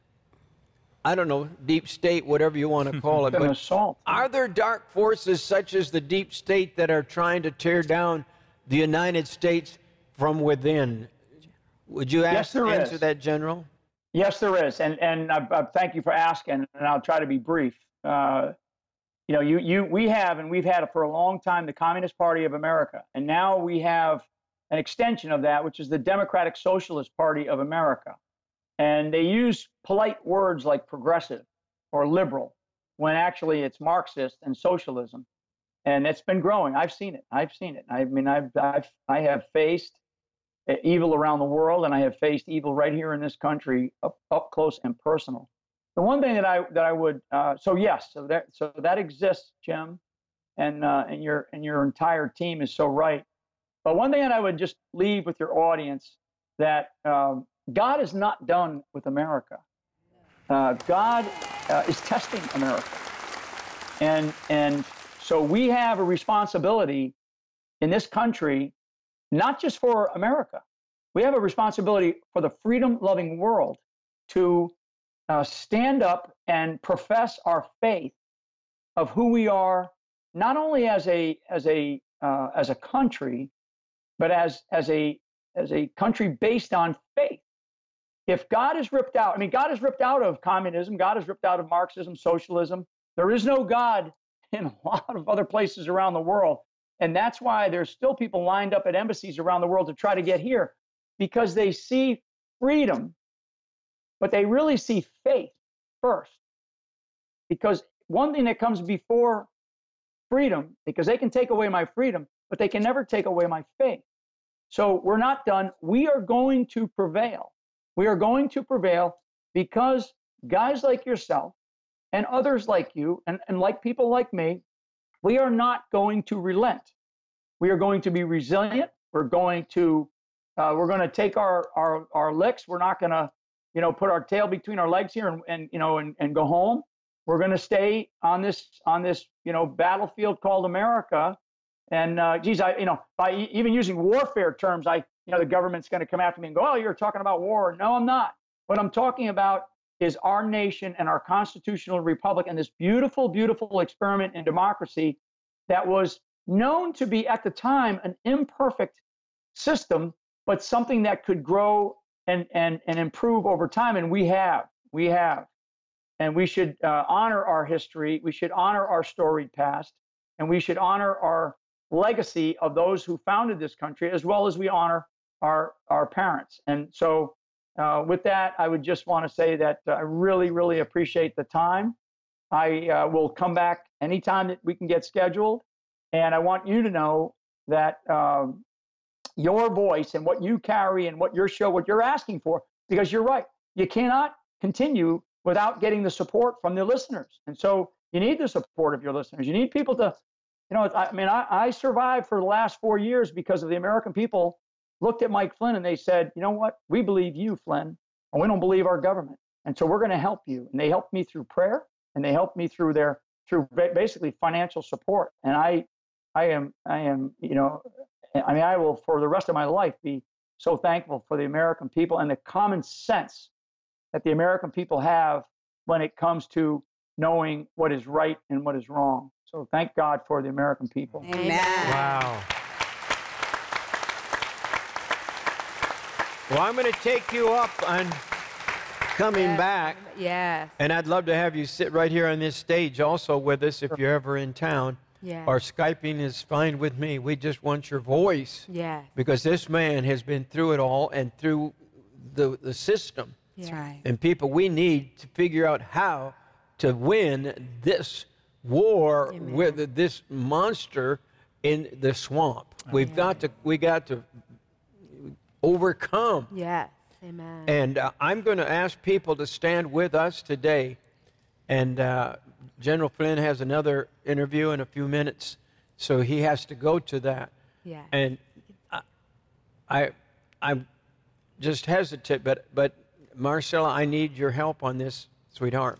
I don't know, deep state, whatever you want to call it. An But assault. are there dark forces such as the deep state that are trying to tear down the United States from within? Would you Yes, ask, there answer is. that, General? Yes, there is, and and I, I thank you for asking, and I'll try to be brief. Uh, you know, you you we have, and we've had it for a long time, the Communist Party of America, and now we have an extension of that, which is the Democratic Socialist Party of America, and they use polite words like progressive or liberal, when actually it's Marxist and socialism, and it's been growing. I've seen it. I've seen it. I mean, I've I've I have faced evil around the world, and I have faced evil right here in this country, up, up close and personal. The one thing that I that I would uh, so yes, so that so that exists, Jim, and uh, and your and your entire team is so right. But one thing that I would just leave with your audience, that um, God is not done with America. Uh, God uh, is testing America, and and so we have a responsibility in this country. Not just for America. We have a responsibility for the freedom-loving world to uh, stand up and profess our faith of who we are, not only as a as a uh, as a country, but as as a as a country based on faith. If God is ripped out, I mean, God is ripped out of communism. God is ripped out of Marxism, socialism. There is no God in a lot of other places around the world. And that's why there's still people lined up at embassies around the world to try to get here, because they see freedom, but they really see faith first. Because one thing that comes before freedom, because they can take away my freedom, but they can never take away my faith. So we're not done. We are going to prevail. We are going to prevail because guys like yourself and others like you and, and like people like me, we are not going to relent. We are going to be resilient. We're going to uh, we're going to take our, our our licks. We're not going to, you know, put our tail between our legs here and, and you know and, and go home. We're going to stay on this on this you know battlefield called America. And uh, geez, I you know by even using warfare terms, I you know the government's going to come after me and go, oh, you're talking about war. No, I'm not. What I'm talking about is our nation and our constitutional republic and this beautiful, beautiful experiment in democracy that was known to be at the time an imperfect system, but something that could grow and and and improve over time. And we have, we have, and we should uh, honor our history. We should honor our storied past, and we should honor our legacy of those who founded this country, as well as we honor our our parents. And so, uh, with that, I would just want to say that uh, I really, really appreciate the time. I uh, will come back anytime that we can get scheduled. And I want you to know that um, your voice and what you carry and what your show, what you're asking for, because you're right. You cannot continue without getting the support from the listeners. And so you need the support of your listeners. You need people to, you know, I mean, I, I survived for the last four years because of the American people looked at Mike Flynn and they said, you know what? We believe you, Flynn, and we don't believe our government. And so we're going to help you. And they helped me through prayer, and they helped me through their, through basically financial support. And I, I am, I am, you know, I mean, I will for the rest of my life be so thankful for the American people and the common sense that the American people have when it comes to knowing what is right and what is wrong. So thank God for the American people. Amen. Wow. Well, I'm going to take you up on coming Yes. back. Yes. And I'd love to have you sit right here on this stage also with us if you're ever in town. Yes. Or Skyping is fine with me. We just want your voice. Yes. Because this man has been through it all and through the, the system. That's right. And people, we need to figure out how to win this war Amen. with this monster in the swamp. We've got to, we got to overcome. Yes. Amen. And uh, I'm going to ask people to stand with us today. And uh, General Flynn has another interview in a few minutes, so he has to go to that. Yeah. And I, I, I'm just hesitant, but but Marcella, I need your help on this, sweetheart.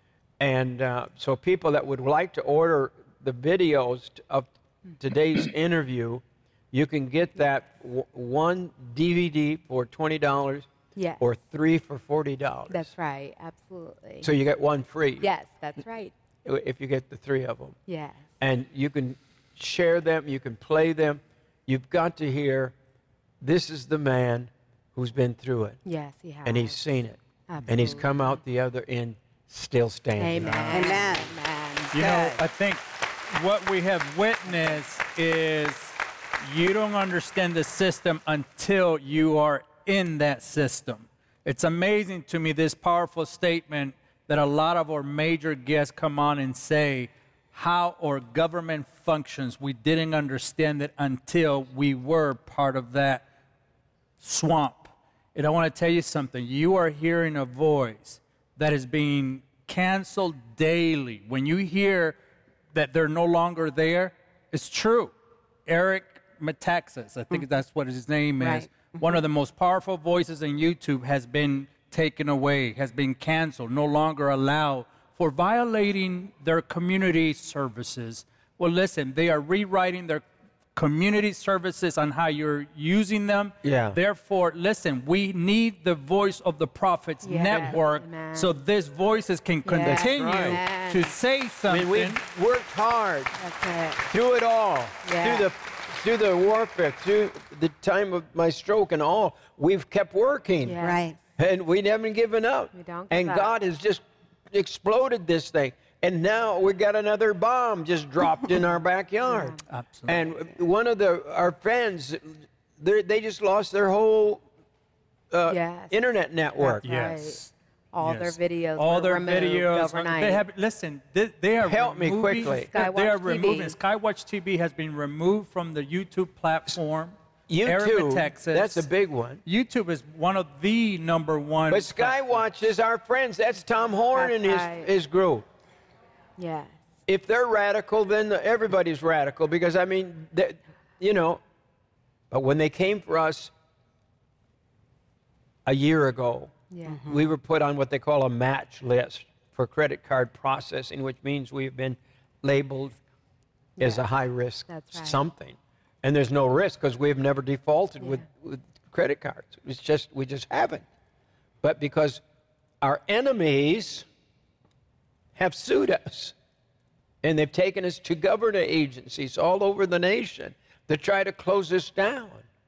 And uh, so people that would like to order the videos of today's interview, you can get that w- one D V D for twenty dollars. Yes. Or three for forty dollars. That's right. Absolutely. So you get one free. Yes, that's right. If you get the three of them. Yes. And you can share them, you can play them. You've got to hear, this is the man who's been through it. Yes, he has. And he's seen it. And he's come out the other end still standing. Amen. Amen. Amen. You know, Good. I think what we have witnessed is you don't understand the system until you are in that system. It's amazing to me, this powerful statement that a lot of our major guests come on and say how our government functions. We didn't understand it until we were part of that swamp. And I want to tell you something. You are hearing a voice that is being canceled daily. When you hear that they're no longer there, it's true. Eric Metaxas, I think that's what his name is. Right. One of the most powerful voices in YouTube has been taken away, has been canceled, no longer allowed for violating their community services. Well, listen, they are rewriting their community services on how you're using them. Yeah. Therefore, listen, we need the Voice of the Prophets Yes. network Amen. so these voices can Yes. continue Right. to say I something. mean, we've worked hard That's it. through it all. Yeah. Through the through the warfare, through the time of my stroke and all. We've kept working. Yeah. Right. And we haven't given up. We don't give and up. God has just exploded this thing. And now we got another bomb just dropped in our backyard. Absolutely. And one of the our friends, they they just lost their whole uh, Yes. internet network. That's Yes. right. All Yes. their videos all were their removed videos overnight. they have listen they, they are Help me removing, quickly. they are Skywatch removing T V. Skywatch T V has been removed from the YouTube platform. YouTube, Texas. that's a big one. YouTube is one of the number one. But Skywatch is our friends. That's Tom Horn That's and his, right. his group. Yes. If they're radical, then everybody's radical because, I mean, they- you know, but when they came for us a year ago, Yeah. we were put on what they call a match list for credit card processing, which means we've been labeled as a high risk That's right. something. And there's no risk because we've never defaulted with, with credit cards. It's just, we just haven't. But because our enemies have sued us and they've taken us to government agencies all over the nation to try to close us down.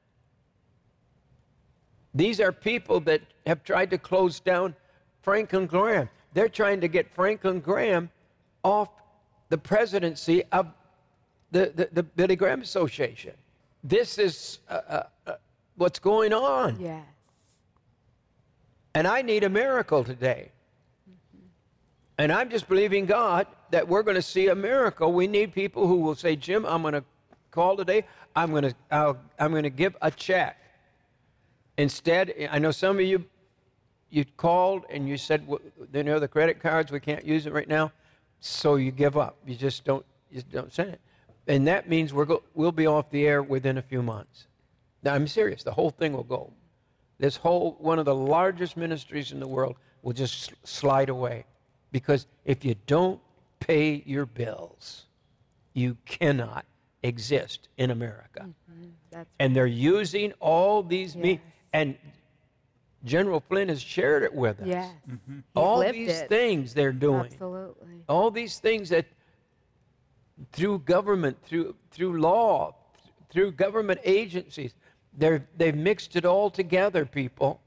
These are people that have tried to close down Franklin Graham. They're trying to get Franklin Graham off the presidency of the, the, the Billy Graham Association. This is uh, uh, uh, what's going on. Yes. And I need a miracle today. And I'm just believing God that we're going to see a miracle. We need people who will say, Jim, I'm going to call today. I'm going to I'll, I'm going to give a check. Instead, I know some of you you called and you said, well, you know, the credit cards, we can't use it right now, so you give up. You just don't, you just don't send it. And that means we're go, we'll be off the air within a few months. Now, I'm serious. The whole thing will go. This whole, one of the largest ministries in the world will just slide away. Because if you don't pay your bills, you cannot exist in America. Mm-hmm. That's and right. they're using all these Yes. me and General Flynn has shared it with us. Yes. Mm-hmm. He's All lived these it. things they're doing. Absolutely. All these things that through government, through through law, through government agencies, they're they've mixed it all together, people.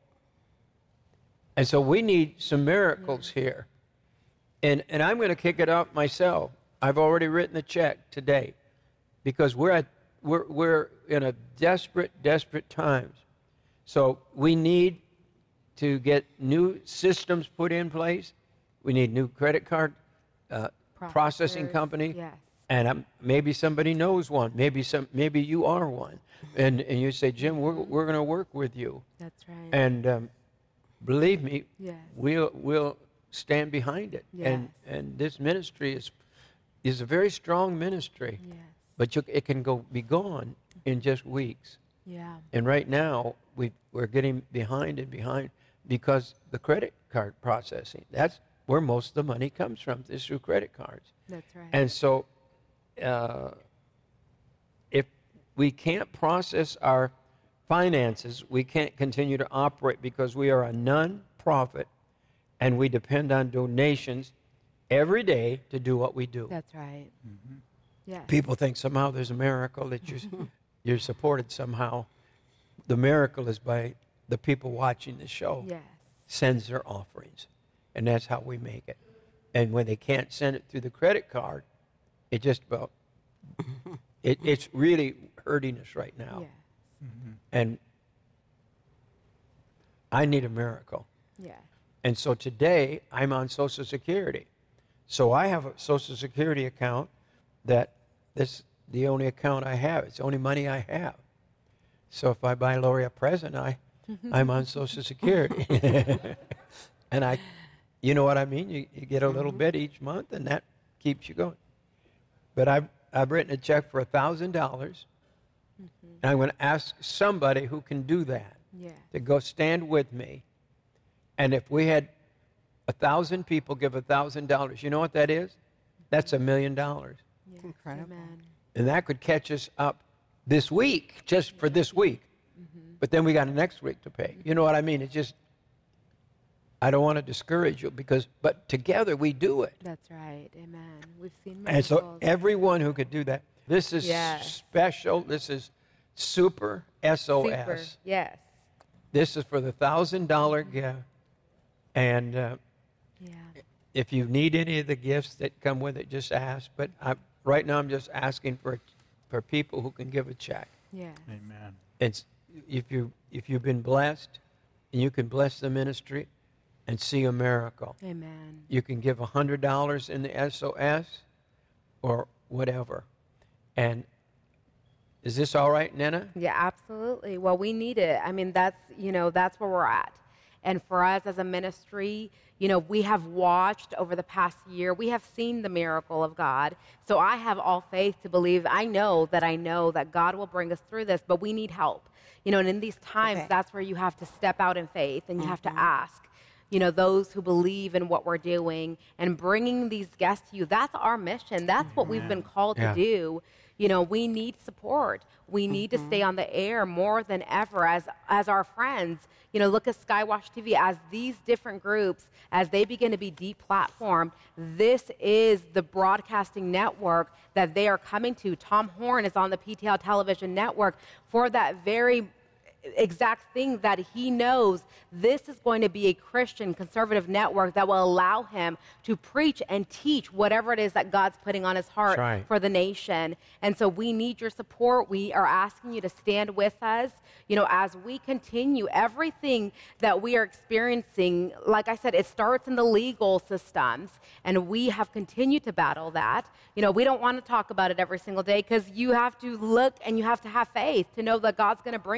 And so we need some miracles Yeah. here. And and I'm going to kick it off myself. I've already written a check today because we're at we're we're in a desperate, desperate times. So we need to get new systems put in place. We need new credit card uh, processing Processors, company. Yes. And um, maybe somebody knows one. Maybe some. Maybe you are one. And and you say, Jim, we're we're going to work with you. That's right. And um, believe me, Yes. we'll we'll stand behind it. And Yes. and this ministry is is a very strong ministry. Yes. But you, it can go be gone in just weeks. Yeah. And right now we we're getting behind and behind because the credit card processing. That's where most of the money comes from. Is through credit cards. That's right. And so, uh, if we can't process our finances, we can't continue to operate because we are a non-profit and we depend on donations every day to do what we do. That's right. Mm-hmm. Yes. People think somehow there's a miracle that you're, you're supported somehow. The miracle is by the people watching the show Yes. sends their offerings. And that's how we make it. And when they can't send it through the credit card, it just about, it, it's really hurting us right now. Yes. Mm-hmm. And I need a miracle. Yeah. And so today, I'm on Social Security. So I have a Social Security account that this the only account I have. It's the only money I have. So if I buy Lori a present, I, I'm on Social Security. And I, you know what I mean? You, you get a little bit each month, and that keeps you going. But I've, I've written a check for one thousand dollars, and I'm going to ask somebody who can do that Yeah. to go stand with me. And if we had a thousand people give a thousand dollars, you know what that is? That's a million dollars. Yes. Incredible. Amen. And that could catch us up this week, just for this week. Mm-hmm. But then we got next week to pay. You know what I mean? It's just, I don't want to discourage you because, but together we do it. That's right. Amen. We've seen And so miracles. everyone who could do that, this is Yes. special. This is super S O S. Super. Yes. This is for the thousand dollar gift. And uh, Yeah. if you need any of the gifts that come with it, just ask. But I, right now, I'm just asking for for people who can give a check. Yeah. Amen. It's if you if you've been blessed, and you can bless the ministry, and see a miracle. Amen. You can give a hundred dollars in the S O S, or whatever. And is this all right, Nena? Yeah, absolutely. Well, we need it. I mean, that's, you know, that's where we're at. And for us as a ministry, you know, we have watched over the past year, we have seen the miracle of God. So I have all faith to believe, I know that I know that God will bring us through this, but we need help. You know, and in these times, Okay. that's where you have to step out in faith and you have to ask, you know, those who believe in what we're doing and bringing these guests to you. That's our mission. That's what we've been called Yeah. to do. You know, we need support. We need to stay on the air more than ever as as our friends. You know, look at Skywash T V as these different groups, as they begin to be deplatformed. This is the broadcasting network that they are coming to. Tom Horn is on the P T L television network for that very exact thing that he knows this is going to be a Christian conservative network that will allow him to preach and teach whatever it is that God's putting on his heart That's right. for the nation. And so we need your support. We are asking you to stand with us, you know, as we continue everything that we are experiencing. Like I said, it starts in the legal systems, and we have continued to battle that. You know, we don't want to talk about it every single day because you have to look and you have to have faith to know that God's going to bring you through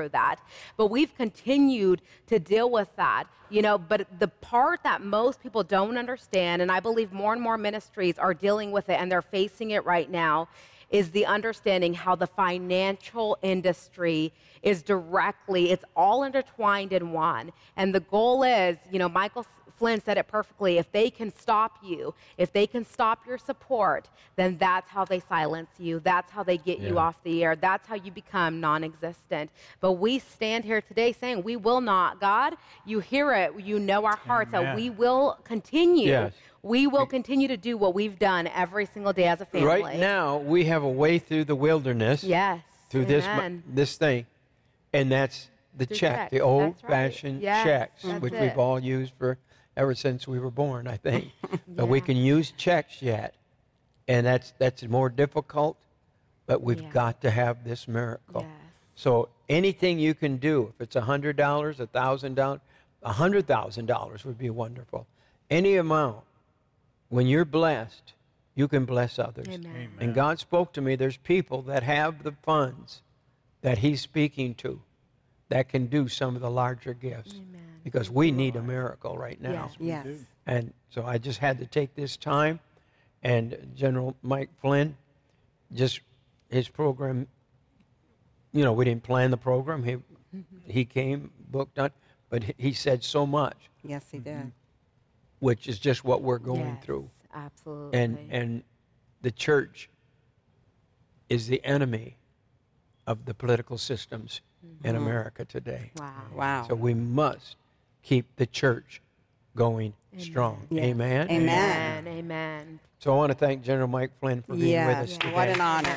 that. But we've continued to deal with that, you know, but the part that most people don't understand, and I believe more and more ministries are dealing with it and they're facing it right now, is the understanding how the financial industry is directly, it's all intertwined in one. And the goal is, you know, Michael Flynn said it perfectly, if they can stop you, if they can stop your support, then that's how they silence you. That's how they get yeah. you off the air. That's how you become non-existent. But we stand here today saying we will not. God, you hear it. You know our hearts. Amen. That we will continue. Yes. We will continue to do what we've done every single day as a family. Right now, we have a way through the wilderness. Yes. Through Amen. this this thing, and that's the through check, checks. the old-fashioned right. yes, checks, that's which it. we've all used for ever since we were born, I think. yeah. But we can use checks yet, and that's that's more difficult. But we've yeah. got to have this miracle. Yes. So anything you can do, if it's a hundred dollars, a thousand dollars, a hundred thousand dollars would be wonderful. Any amount. When you're blessed, you can bless others. Amen. Amen. And God spoke to me, there's people that have the funds that he's speaking to that can do some of the larger gifts. Amen. Because we need a miracle right now. Yes. yes. And so I just had to take this time, and General Mike Flynn, just his program, you know, we didn't plan the program. He, mm-hmm. he came, booked on, but he said so much. Yes, he did. Mm-hmm. Which is just what we're going yes, through. Absolutely. And and the church is the enemy of the political systems mm-hmm. in America today. Wow. Wow. So we must keep the church going Amen. strong. Yes. Amen? Amen. Amen. Amen. So I want to thank General Mike Flynn for being yes. with us yeah. today. What an honor.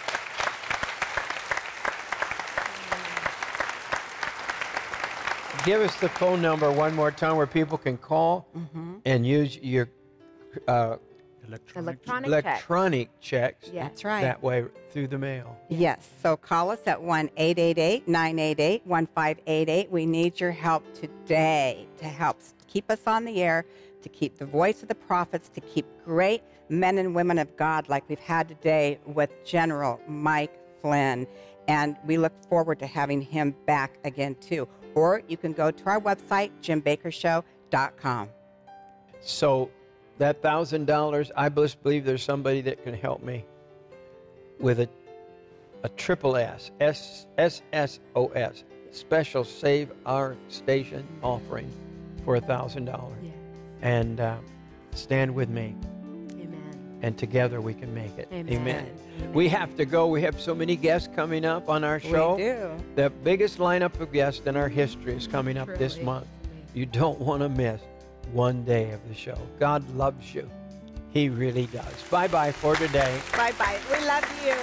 Give us the phone number one more time where people can call mm-hmm. and use your uh, electronic, electronic, electronic checks. Yes. That's right. That way through the mail. Yes. So call us at one eight eight eight, nine eight eight, one five eight eight. We need your help today to help keep us on the air, to keep the voice of the prophets, to keep great men and women of God like we've had today with General Mike Flynn. And we look forward to having him back again, too. Or you can go to our website, jim baker show dot com. So that one thousand dollars, I just believe there's somebody that can help me with a a triple S, S S S O S, special Save Our Station offering for one thousand dollars. Yeah. And uh, stand with me. Amen. And together we can make it. Amen. Amen. Amen. We have to go. We have so many guests coming up on our show. We do. The biggest lineup of guests in our history is coming up Truly. this month. You don't want to miss one day of the show. God loves you. He really does. Bye-bye for today. Bye-bye. We love you.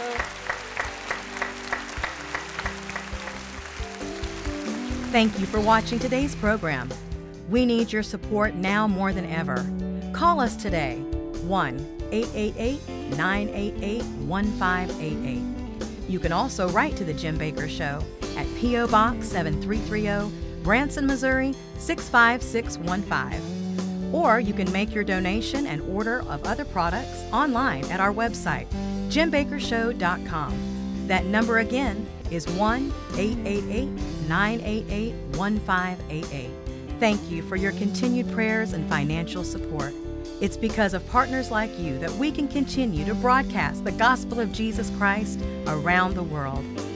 Thank you for watching today's program. We need your support now more than ever. Call us today, one eight eight eight, nine eight eight, one five eight eight. You can also write to The Jim Baker Show at P O Box seven three three zero, Branson, Missouri six five six one five. Or you can make your donation and order of other products online at our website, jim baker show dot com. That number again is one eight eight eight, nine eight eight, one five eight eight. Thank you for your continued prayers and financial support. It's because of partners like you that we can continue to broadcast the gospel of Jesus Christ around the world.